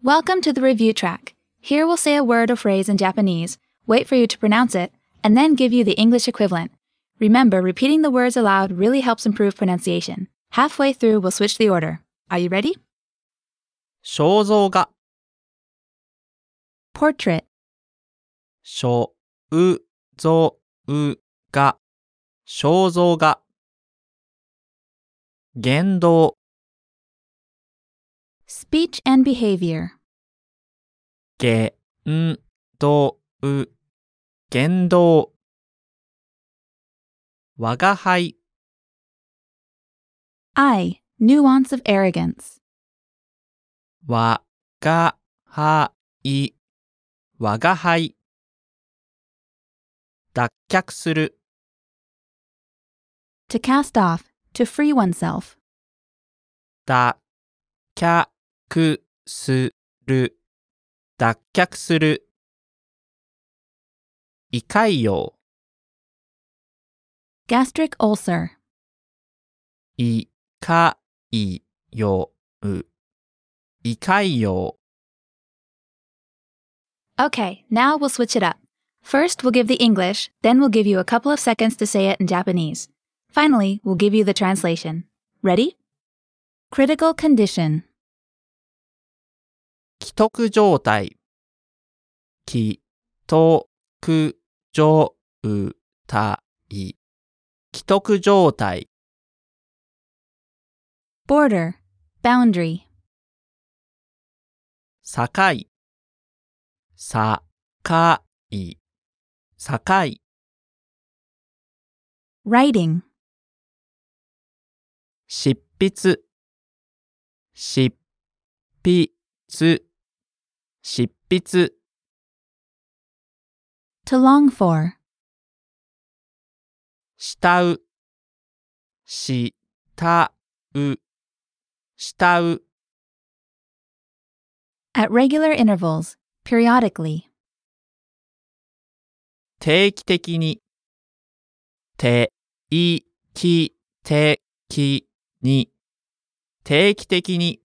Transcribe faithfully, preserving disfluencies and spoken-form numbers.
Welcome to the review track. Here we'll say a word or phrase in Japanese, wait for you to pronounce it, and then give you the English equivalent. Remember, repeating the words aloud really helps improve pronunciation. Halfway through, we'll switch the order. Are you ready? 肖像画 Portrait, 肖像画肖像画言動 speech and behavior, 言動言動吾輩 I, nuance of arrogance, 吾輩吾輩脱却する to cast off, to free oneself, 脱却する脱却する胃潰瘍 gastric ulcer, 胃潰瘍胃潰瘍 Okay, now we'll switch it up. First, we'll give the English, then we'll give you a couple of seconds to say it in Japanese. Finally, we'll give you the translation. Ready? Critical condition, 既得状態既得状態既得状態 border, boundary, 境境境 writing, 執筆執筆執筆 to long for, 慕う慕う慕う at regular intervals, periodically, 定期的に定期的に定期的に